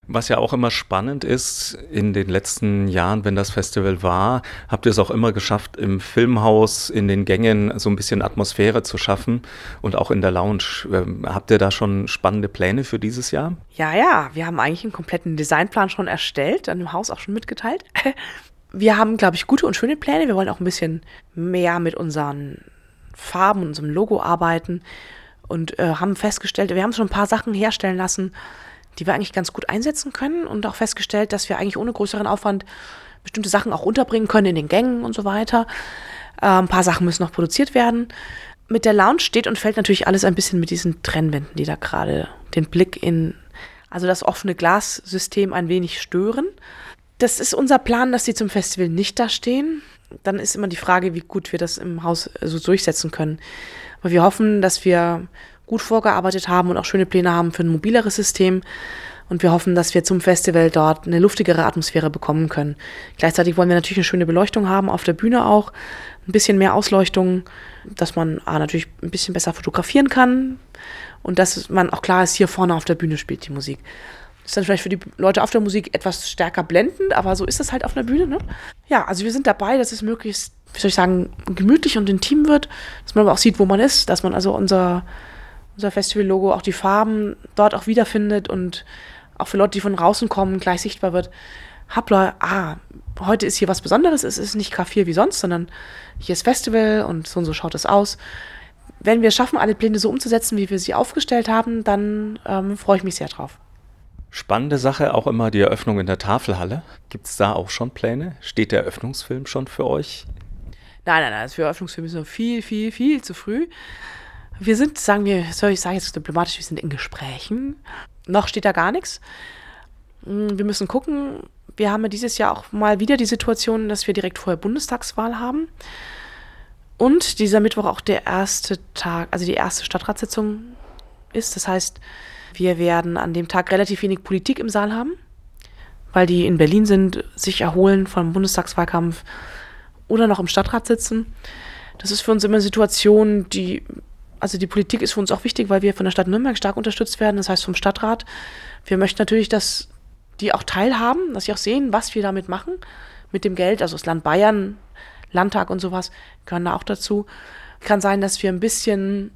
Was ja auch immer spannend ist, in den letzten Jahren, wenn das Festival war, habt ihr es auch immer geschafft, im Filmhaus, in den Gängen so ein bisschen Atmosphäre zu schaffen und auch in der Lounge. Habt ihr da schon spannende Pläne für dieses Jahr? Ja, wir haben eigentlich einen kompletten Designplan schon erstellt, an dem Haus auch schon mitgeteilt. Wir haben, glaube ich, gute und schöne Pläne. Wir wollen auch ein bisschen mehr mit unseren Farben und unserem Logo arbeiten und haben festgestellt, wir haben schon ein paar Sachen herstellen lassen, die wir eigentlich ganz gut einsetzen können und auch festgestellt, dass wir eigentlich ohne größeren Aufwand bestimmte Sachen auch unterbringen können in den Gängen und so weiter. Ein paar Sachen müssen noch produziert werden. Mit der Lounge steht und fällt natürlich alles ein bisschen mit diesen Trennwänden, die da gerade den Blick also das offene Glassystem ein wenig stören. Das ist unser Plan, dass die zum Festival nicht da stehen. Dann ist immer die Frage, wie gut wir das im Haus so durchsetzen können. Aber wir hoffen, dass wir gut vorgearbeitet haben und auch schöne Pläne haben für ein mobileres System. Und wir hoffen, dass wir zum Festival dort eine luftigere Atmosphäre bekommen können. Gleichzeitig wollen wir natürlich eine schöne Beleuchtung haben, auf der Bühne auch. Ein bisschen mehr Ausleuchtung, dass man natürlich ein bisschen besser fotografieren kann. Und dass man auch klar ist, hier vorne auf der Bühne spielt die Musik. Das ist dann vielleicht für die Leute auf der Musik etwas stärker blendend, aber so ist es halt auf der Bühne, ne? Ja, also wir sind dabei, dass es möglichst, wie soll ich sagen, gemütlich und intim wird. Dass man aber auch sieht, wo man ist. Dass man also unser Festival-Logo, auch die Farben dort auch wiederfindet und auch für Leute, die von draußen kommen, gleich sichtbar wird. Heute ist hier was Besonderes, es ist nicht K4 wie sonst, sondern hier ist Festival und so schaut es aus. Wenn wir es schaffen, alle Pläne so umzusetzen, wie wir sie aufgestellt haben, dann freue ich mich sehr drauf. Spannende Sache auch immer die Eröffnung in der Tafelhalle. Gibt es da auch schon Pläne? Steht der Eröffnungsfilm schon für euch? Nein, für Eröffnungsfilme ist noch viel, viel, viel zu früh. Wir sind, ich sage jetzt diplomatisch, wir sind in Gesprächen. Noch steht da gar nichts. Wir müssen gucken. Wir haben ja dieses Jahr auch mal wieder die Situation, dass wir direkt vorher Bundestagswahl haben. Und dieser Mittwoch auch der erste Tag, also die erste Stadtratssitzung ist. Das heißt, wir werden an dem Tag relativ wenig Politik im Saal haben, weil die in Berlin sind, sich erholen vom Bundestagswahlkampf oder noch im Stadtrat sitzen. Das ist für uns immer eine Situation, die Politik ist für uns auch wichtig, weil wir von der Stadt Nürnberg stark unterstützt werden, das heißt vom Stadtrat. Wir möchten natürlich, dass die auch teilhaben, dass sie auch sehen, was wir damit machen, mit dem Geld, also das Land Bayern, Landtag und sowas, gehören da auch dazu. Kann sein, dass wir ein bisschen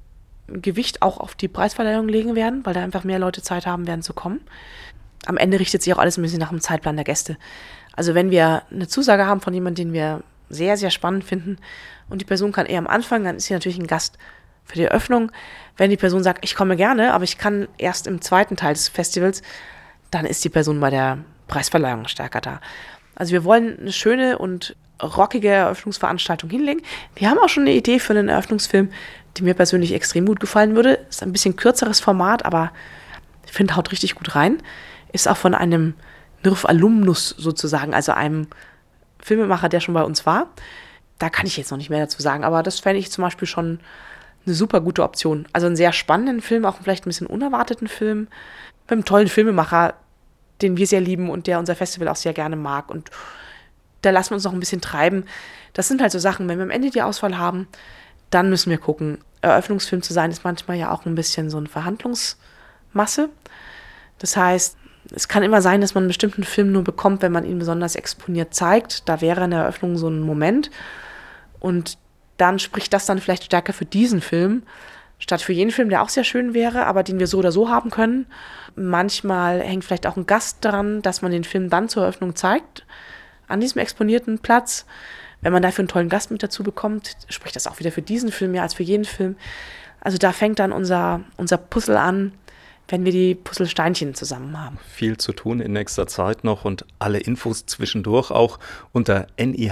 Gewicht auch auf die Preisverleihung legen werden, weil da einfach mehr Leute Zeit haben werden zu kommen. Am Ende richtet sich auch alles ein bisschen nach dem Zeitplan der Gäste. Also wenn wir eine Zusage haben von jemandem, den wir sehr, sehr spannend finden und die Person kann eher am Anfang, dann ist sie natürlich ein Gast für die Eröffnung. Wenn die Person sagt, ich komme gerne, aber ich kann erst im zweiten Teil des Festivals, dann ist die Person bei der Preisverleihung stärker da. Also wir wollen eine schöne und rockige Eröffnungsveranstaltung hinlegen. Wir haben auch schon eine Idee für einen Eröffnungsfilm, die mir persönlich extrem gut gefallen würde. Ist ein bisschen kürzeres Format, aber ich finde, haut richtig gut rein. Ist auch von einem NIRF-Alumnus sozusagen, also einem Filmemacher, der schon bei uns war. Da kann ich jetzt noch nicht mehr dazu sagen, aber das fände ich zum Beispiel schon eine super gute Option. Also einen sehr spannenden Film, auch vielleicht ein bisschen unerwarteten Film, mit einem tollen Filmemacher, den wir sehr lieben und der unser Festival auch sehr gerne mag. Und da lassen wir uns noch ein bisschen treiben. Das sind halt so Sachen, wenn wir am Ende die Auswahl haben, dann müssen wir gucken. Eröffnungsfilm zu sein ist manchmal ja auch ein bisschen so eine Verhandlungsmasse. Das heißt, es kann immer sein, dass man einen bestimmten Film nur bekommt, wenn man ihn besonders exponiert zeigt. Da wäre eine Eröffnung so ein Moment. Und dann spricht das dann vielleicht stärker für diesen Film, statt für jeden Film, der auch sehr schön wäre, aber den wir so oder so haben können. Manchmal hängt vielleicht auch ein Gast daran, dass man den Film dann zur Eröffnung zeigt, an diesem exponierten Platz. Wenn man dafür einen tollen Gast mit dazu bekommt, spricht das auch wieder für diesen Film mehr als für jeden Film. Also da fängt dann unser Puzzle an, wenn wir die Puzzlesteinchen zusammen haben. Viel zu tun in nächster Zeit noch und alle Infos zwischendurch auch unter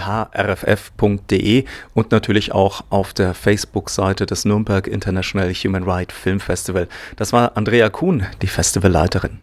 nihrff.de und natürlich auch auf der Facebook-Seite des Nürnberg International Human Rights Film Festival. Das war Andrea Kuhn, die Festivalleiterin.